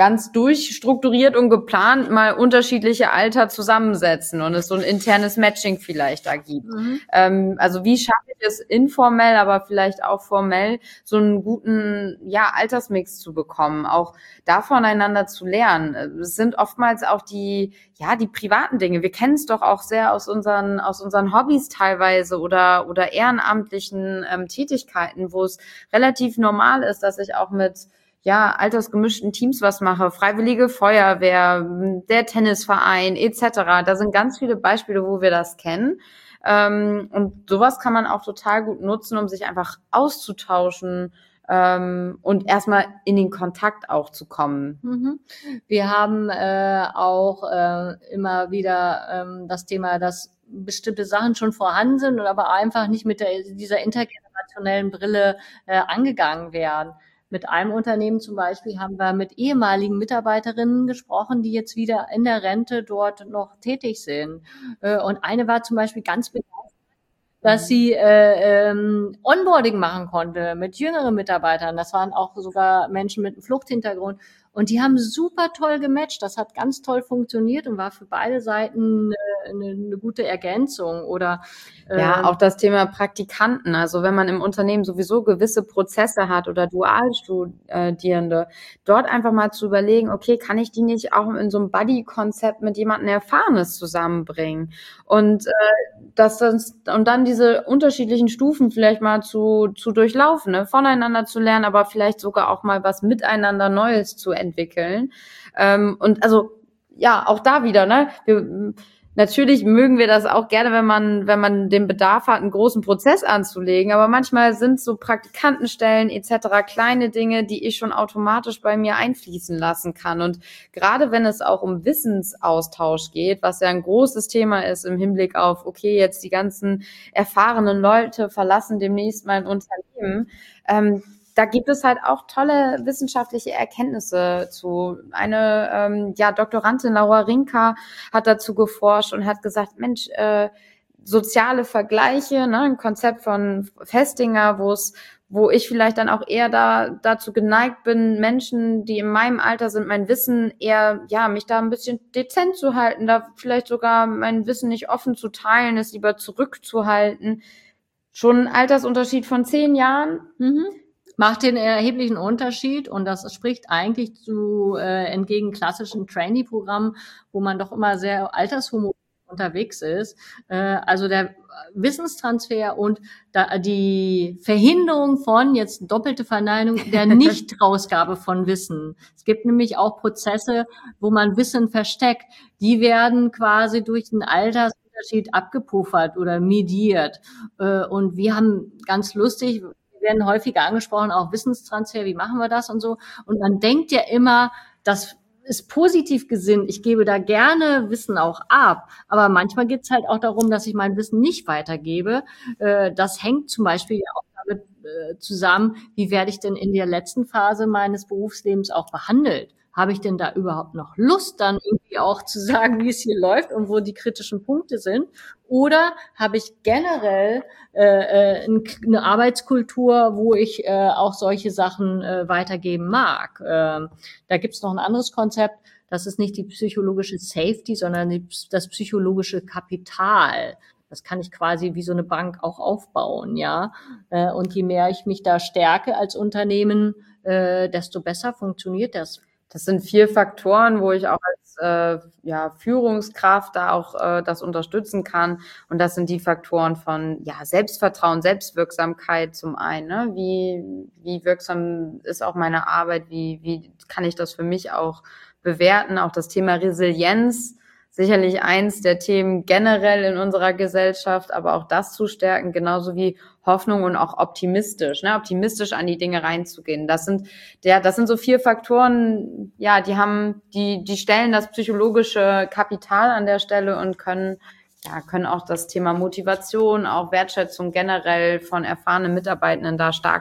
ganz durchstrukturiert und geplant mal unterschiedliche Alter zusammensetzen und es so ein internes Matching vielleicht da gibt. Mhm. Ähm, also wie schaffe ich es informell, aber vielleicht auch formell, so einen guten, ja, Altersmix zu bekommen, auch da voneinander zu lernen. Es sind oftmals auch die, ja, die privaten Dinge. Wir kennen es doch auch sehr aus unseren, aus unseren Hobbys teilweise oder, oder ehrenamtlichen ähm, Tätigkeiten, wo es relativ normal ist, dass ich auch mit ja, altersgemischten Teams was mache, Freiwillige Feuerwehr, der Tennisverein et cetera. Da sind ganz viele Beispiele, wo wir das kennen. Ähm, und sowas kann man auch total gut nutzen, um sich einfach auszutauschen ähm, und erstmal in den Kontakt auch zu kommen. Mhm. Wir haben äh, auch äh, immer wieder ähm, das Thema, dass bestimmte Sachen schon vorhanden sind und aber einfach nicht mit der, dieser intergenerationellen Brille äh, angegangen werden. Mit einem Unternehmen zum Beispiel haben wir mit ehemaligen Mitarbeiterinnen gesprochen, die jetzt wieder in der Rente dort noch tätig sind. Und eine war zum Beispiel ganz begeistert, dass sie äh, ähm, Onboarding machen konnte mit jüngeren Mitarbeitern. Das waren auch sogar Menschen mit einem Fluchthintergrund. Und die haben super toll gematcht. Das hat ganz toll funktioniert und war für beide Seiten eine, eine gute Ergänzung. Oder äh, ja, auch das Thema Praktikanten. Also wenn man im Unternehmen sowieso gewisse Prozesse hat oder Dualstudierende, dort einfach mal zu überlegen, okay, kann ich die nicht auch in so einem Buddy-Konzept mit jemandem Erfahrenes zusammenbringen? Und äh, dass das, und dann diese unterschiedlichen Stufen vielleicht mal zu zu durchlaufen, ne? Voneinander zu lernen, aber vielleicht sogar auch mal was miteinander Neues zu entwickeln. Ähm, und also ja, auch da wieder, ne? Wir, natürlich mögen wir das auch gerne, wenn man wenn man den Bedarf hat, einen großen Prozess anzulegen, aber manchmal sind so Praktikantenstellen et cetera kleine Dinge, die ich schon automatisch bei mir einfließen lassen kann. Und gerade wenn es auch um Wissensaustausch geht, was ja ein großes Thema ist im Hinblick auf, okay, jetzt die ganzen erfahrenen Leute verlassen demnächst mein Unternehmen, ähm, da gibt es halt auch tolle wissenschaftliche Erkenntnisse zu. Eine ähm, ja Doktorandin, Laura Rinka, hat dazu geforscht und hat gesagt, Mensch, äh, soziale Vergleiche, ne, ein Konzept von Festinger, wo es wo ich vielleicht dann auch eher da dazu geneigt bin, Menschen, die in meinem Alter sind, mein Wissen eher, ja, mich da ein bisschen dezent zu halten, da vielleicht sogar mein Wissen nicht offen zu teilen, es lieber zurückzuhalten. Schon ein Altersunterschied von zehn Jahren. Mhm. Macht den erheblichen Unterschied und das spricht eigentlich zu äh, entgegen klassischen Trainee-Programmen, wo man doch immer sehr altershomogén unterwegs ist. Äh, also der Wissenstransfer und da, die Verhinderung von, jetzt doppelte Verneinung, der Nichtrausgabe von Wissen. Es gibt nämlich auch Prozesse, wo man Wissen versteckt. Die werden quasi durch den Altersunterschied abgepuffert oder mediert. Äh, und wir haben ganz lustig, werden häufiger angesprochen, auch Wissenstransfer, wie machen wir das und so. Und man denkt ja immer, das ist positiv gesinnt, ich gebe da gerne Wissen auch ab. Aber manchmal geht es halt auch darum, dass ich mein Wissen nicht weitergebe. Das hängt zum Beispiel auch damit zusammen, wie werde ich denn in der letzten Phase meines Berufslebens auch behandelt? Habe ich denn da überhaupt noch Lust, dann irgendwie auch zu sagen, wie es hier läuft und wo die kritischen Punkte sind? Oder habe ich generell äh, eine Arbeitskultur, wo ich äh, auch solche Sachen äh, weitergeben mag? Ähm, da gibt's noch ein anderes Konzept. Das ist nicht die psychologische Safety, sondern die, das psychologische Kapital. Das kann ich quasi wie so eine Bank auch aufbauen, ja. Äh, und je mehr ich mich da stärke als Unternehmen, äh, desto besser funktioniert das. Das sind vier Faktoren, wo ich auch als äh, ja, Führungskraft da auch äh, das unterstützen kann. Und das sind die Faktoren von ja Selbstvertrauen, Selbstwirksamkeit zum einen. Ne? Wie wie wirksam ist auch meine Arbeit? Wie wie kann ich das für mich auch bewerten? Auch das Thema Resilienz. Sicherlich eins der Themen generell in unserer Gesellschaft, aber auch das zu stärken, genauso wie Hoffnung und auch optimistisch, ne, optimistisch an die Dinge reinzugehen. Das sind, ja, das sind so vier Faktoren, ja, die haben, die, die stellen das psychologische Kapital an der Stelle und können, ja, können auch das Thema Motivation, auch Wertschätzung generell von erfahrenen Mitarbeitenden da stark,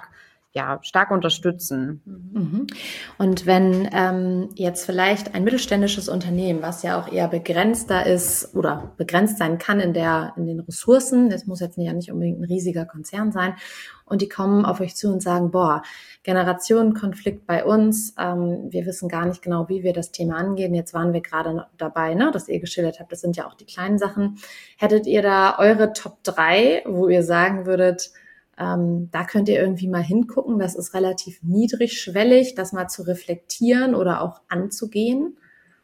ja, stark unterstützen. Mhm. Und wenn ähm, jetzt vielleicht ein mittelständisches Unternehmen, was ja auch eher begrenzter ist oder begrenzt sein kann in der in den Ressourcen, das muss jetzt ja nicht unbedingt ein riesiger Konzern sein, und die kommen auf euch zu und sagen, boah, Generationenkonflikt bei uns, ähm, wir wissen gar nicht genau, wie wir das Thema angehen. Jetzt waren wir gerade dabei, ne, dass ihr geschildert habt, das sind ja auch die kleinen Sachen. Hättet ihr da eure Top drei, wo ihr sagen würdet, Ähm, da könnt ihr irgendwie mal hingucken. Das ist relativ niedrigschwellig, das mal zu reflektieren oder auch anzugehen.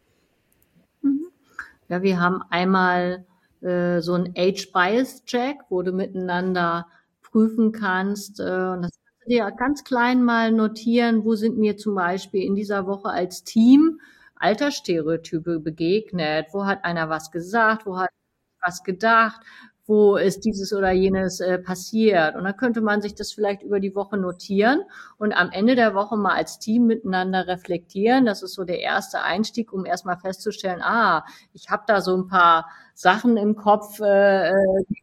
Ja, wir haben einmal äh, so einen Age-Bias-Check, wo du miteinander prüfen kannst. Äh, und das kannst du dir ganz klein mal notieren, wo sind mir zum Beispiel in dieser Woche als Team Altersstereotype begegnet. Wo hat einer was gesagt, wo hat was gedacht, wo ist dieses oder jenes äh, passiert. Und dann könnte man sich das vielleicht über die Woche notieren und am Ende der Woche mal als Team miteinander reflektieren. Das ist so der erste Einstieg, um erstmal festzustellen, ah, ich habe da so ein paar Sachen im Kopf, äh, die,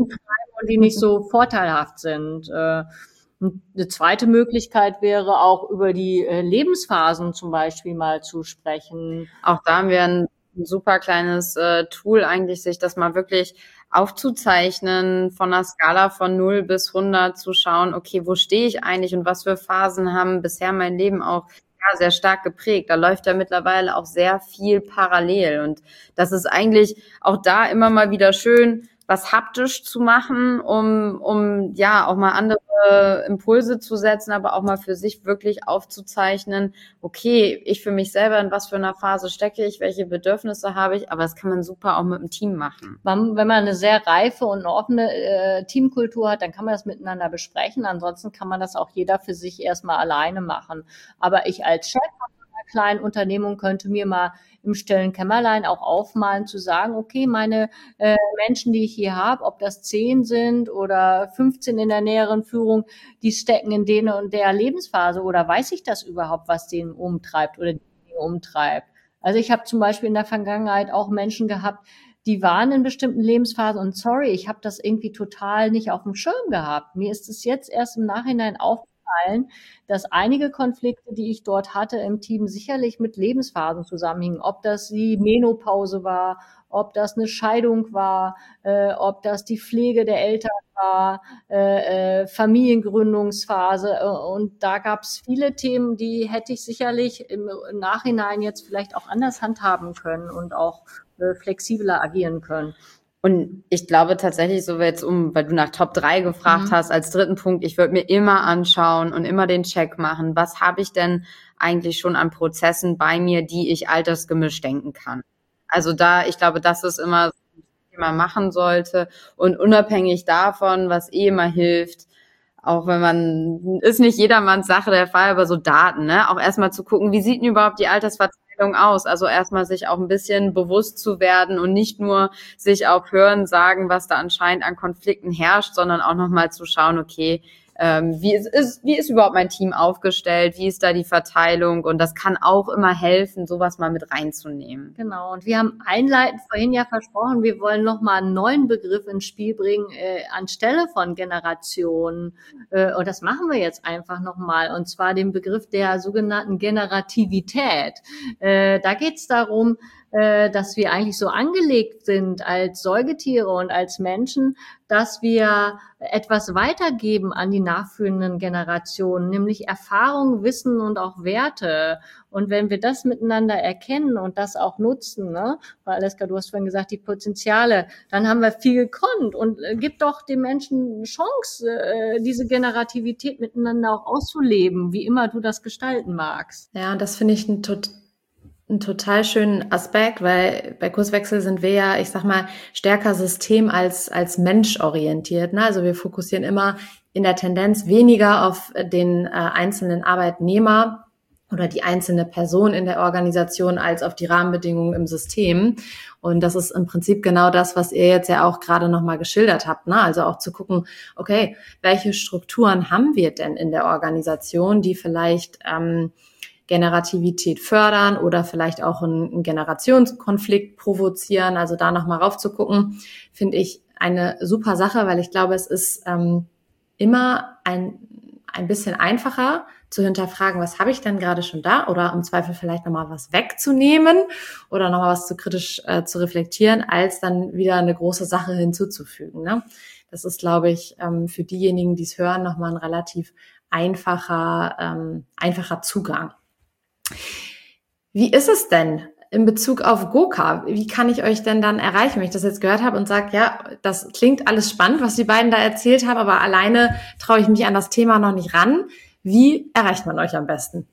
die nicht so vorteilhaft sind. Äh, Eine zweite Möglichkeit wäre auch über die äh, Lebensphasen zum Beispiel mal zu sprechen. Auch da haben wir ein super kleines äh, Tool eigentlich, sich das mal wirklich aufzuzeichnen, von einer Skala von null bis hundert zu schauen, okay, wo stehe ich eigentlich und was für Phasen haben bisher mein Leben auch ja, sehr stark geprägt. Da läuft ja mittlerweile auch sehr viel parallel und das ist eigentlich auch da immer mal wieder schön, was haptisch zu machen, um, um ja auch mal andere Impulse zu setzen, aber auch mal für sich wirklich aufzuzeichnen, okay, ich für mich selber, in was für einer Phase stecke ich, welche Bedürfnisse habe ich, aber das kann man super auch mit dem Team machen. Man, wenn man eine sehr reife und eine offene äh, Teamkultur hat, dann kann man das miteinander besprechen. Ansonsten kann man das auch jeder für sich erstmal alleine machen. Aber ich als Chef einer kleinen Unternehmung könnte mir mal im stillen Kämmerlein auch aufmalen, zu sagen, okay, meine äh, Menschen, die ich hier habe, ob das zehn sind oder fünfzehn in der näheren Führung, die stecken in der und der Lebensphase, oder weiß ich das überhaupt, was den umtreibt oder die umtreibt? Also ich habe zum Beispiel in der Vergangenheit auch Menschen gehabt, die waren in bestimmten Lebensphasen und sorry, ich habe das irgendwie total nicht auf dem Schirm gehabt. Mir ist es jetzt erst im Nachhinein aufgefallen, dass einige Konflikte, die ich dort hatte im Team, sicherlich mit Lebensphasen zusammenhingen. Ob das die Menopause war, ob das eine Scheidung war, äh, ob das die Pflege der Eltern war, äh, äh, Familiengründungsphase. Äh, und da gab es viele Themen, die hätte ich sicherlich im Nachhinein jetzt vielleicht auch anders handhaben können und auch äh, flexibler agieren können. Und ich glaube tatsächlich, so jetzt um, weil du nach Top drei gefragt mhm. hast, als dritten Punkt, ich würde mir immer anschauen und immer den Check machen, was habe ich denn eigentlich schon an Prozessen bei mir, die ich altersgemischt denken kann. Also da, ich glaube, das ist immer, was man machen sollte. Und unabhängig davon, was eh immer hilft, auch wenn man, ist nicht jedermanns Sache der Fall, aber so Daten, ne, auch erstmal zu gucken, wie sieht denn überhaupt die Altersverteilung aus? Also erstmal sich auch ein bisschen bewusst zu werden und nicht nur sich auf Hören sagen, was da anscheinend an Konflikten herrscht, sondern auch nochmal zu schauen, okay, ähm, wie ist, ist, wie ist überhaupt mein Team aufgestellt? Wie ist da die Verteilung? Und das kann auch immer helfen, sowas mal mit reinzunehmen. Genau. Und wir haben einleitend vorhin ja versprochen, wir wollen nochmal einen neuen Begriff ins Spiel bringen, äh, anstelle von Generationen. Äh, und das machen wir jetzt einfach nochmal. Und zwar den Begriff der sogenannten Generativität. Äh, da geht es darum, äh, dass wir eigentlich so angelegt sind als Säugetiere und als Menschen, dass wir etwas weitergeben an die nachführenden Generationen, nämlich Erfahrung, Wissen und auch Werte. Und wenn wir das miteinander erkennen und das auch nutzen, ne, weil Aleska, du hast vorhin gesagt, die Potenziale, dann haben wir viel gekonnt und äh, gibt doch den Menschen eine Chance, äh, diese Generativität miteinander auch auszuleben, wie immer du das gestalten magst. Ja, und das finde ich ein total Ein total schönen Aspekt, weil bei Kurswechsel sind wir ja, ich sag mal, stärker System als als Mensch orientiert. Ne? Also wir fokussieren immer in der Tendenz weniger auf den äh, einzelnen Arbeitnehmer oder die einzelne Person in der Organisation als auf die Rahmenbedingungen im System. Und das ist im Prinzip genau das, was ihr jetzt ja auch gerade nochmal geschildert habt. Ne? Also auch zu gucken, okay, welche Strukturen haben wir denn in der Organisation, die vielleicht ähm, Generativität fördern oder vielleicht auch einen, einen Generationskonflikt provozieren. Also da nochmal rauf zu gucken, finde ich eine super Sache, weil ich glaube, es ist ähm, immer ein ein bisschen einfacher zu hinterfragen, was habe ich denn gerade schon da, oder im Zweifel vielleicht nochmal was wegzunehmen oder nochmal was zu kritisch äh, zu reflektieren, als dann wieder eine große Sache hinzuzufügen. Ne? Das ist, glaube ich, ähm, für diejenigen, die es hören, nochmal ein relativ einfacher, ähm, einfacher Zugang. Wie ist es denn in Bezug auf Goka? Wie kann ich euch denn dann erreichen, wenn ich das jetzt gehört habe und sage, ja, das klingt alles spannend, was die beiden da erzählt haben, aber alleine traue ich mich an das Thema noch nicht ran. Wie erreicht man euch am besten?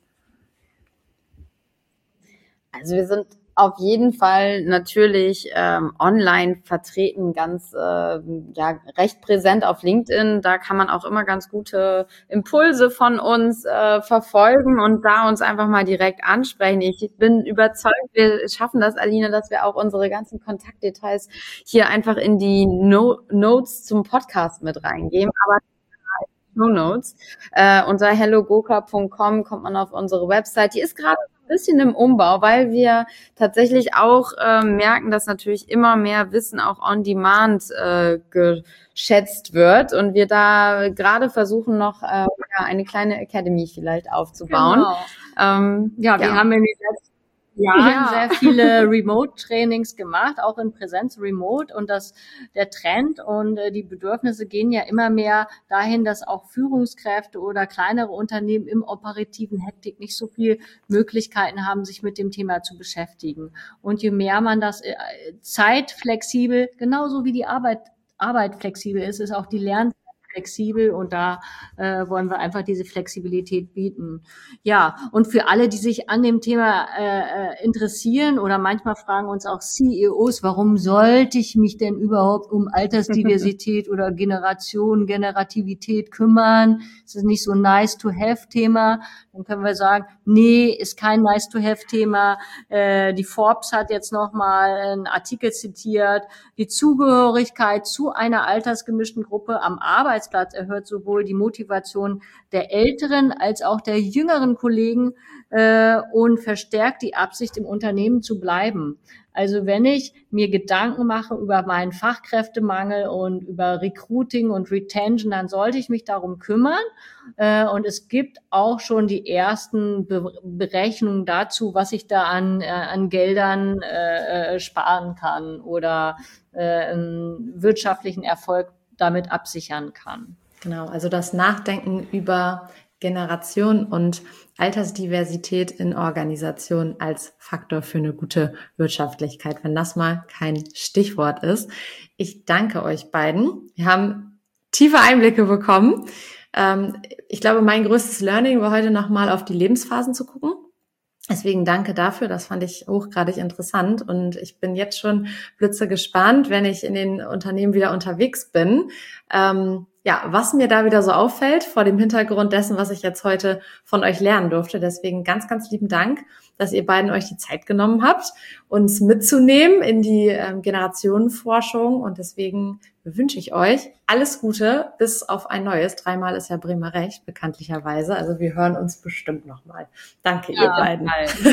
Also wir sind auf jeden Fall natürlich ähm, online vertreten, ganz äh, ja recht präsent auf LinkedIn. Da kann man auch immer ganz gute Impulse von uns äh, verfolgen und da uns einfach mal direkt ansprechen. Ich bin überzeugt, wir schaffen das, Alina, dass wir auch unsere ganzen Kontaktdetails hier einfach in die no- Notes zum Podcast mit reingeben. Aber Show Notes. Äh, unter hello goka punkt com kommt man auf unsere Website. Die ist gerade ein bisschen im Umbau, weil wir tatsächlich auch äh, merken, dass natürlich immer mehr Wissen auch on demand äh, geschätzt wird und wir da gerade versuchen noch äh, eine kleine Academy vielleicht aufzubauen. Genau. Ähm, ja, wir ja. haben in den letzten Jahren Ja. sehr viele Remote-Trainings gemacht, auch in Präsenz Remote, und das der Trend und äh, die Bedürfnisse gehen ja immer mehr dahin, dass auch Führungskräfte oder kleinere Unternehmen im operativen Hektik nicht so viel Möglichkeiten haben, sich mit dem Thema zu beschäftigen. Und je mehr man das äh, zeitflexibel, genauso wie die Arbeit Arbeit flexibel ist, ist auch die Lernzeit flexibel, und da äh, wollen wir einfach diese Flexibilität bieten. Ja, und für alle, die sich an dem Thema äh, interessieren, oder manchmal fragen uns auch C E Os, warum sollte ich mich denn überhaupt um Altersdiversität oder Generation, Generativität kümmern? Ist das nicht so ein Nice-to-have-Thema? Dann können wir sagen, nee, ist kein Nice-to-have-Thema. Äh, die Forbes hat jetzt nochmal einen Artikel zitiert. Die Zugehörigkeit zu einer altersgemischten Gruppe am Arbeitsplatz erhöht sowohl die Motivation der älteren als auch der jüngeren Kollegen äh, und verstärkt die Absicht, im Unternehmen zu bleiben. Also wenn ich mir Gedanken mache über meinen Fachkräftemangel und über Recruiting und Retention, dann sollte ich mich darum kümmern. Äh, und es gibt auch schon die ersten Be- Berechnungen dazu, was ich da an, äh, an Geldern äh, sparen kann oder äh, einen wirtschaftlichen Erfolg damit absichern kann. Genau, also das Nachdenken über Generation und Altersdiversität in Organisationen als Faktor für eine gute Wirtschaftlichkeit, wenn das mal kein Stichwort ist. Ich danke euch beiden. Wir haben tiefe Einblicke bekommen. Ähm, ich glaube, mein größtes Learning war heute nochmal auf die Lebensphasen zu gucken. Deswegen danke dafür, das fand ich hochgradig interessant, und ich bin jetzt schon blitze gespannt, wenn ich in den Unternehmen wieder unterwegs bin, ähm, ja, was mir da wieder so auffällt vor dem Hintergrund dessen, was ich jetzt heute von euch lernen durfte. Deswegen ganz, ganz lieben Dank, dass ihr beiden euch die Zeit genommen habt, uns mitzunehmen in die ähm, Generationenforschung, und deswegen wünsche ich euch alles Gute bis auf ein neues. Dreimal ist ja Bremer Recht, bekanntlicherweise. Also wir hören uns bestimmt nochmal. Danke, ja, ihr beiden.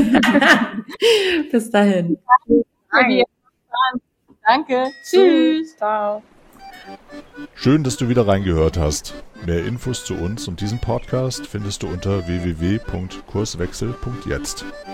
Bis dahin. Danke. Danke. Tschüss. Ciao. Schön, dass du wieder reingehört hast. Mehr Infos zu uns und diesem Podcast findest du unter w w w punkt kurswechsel punkt jetzt.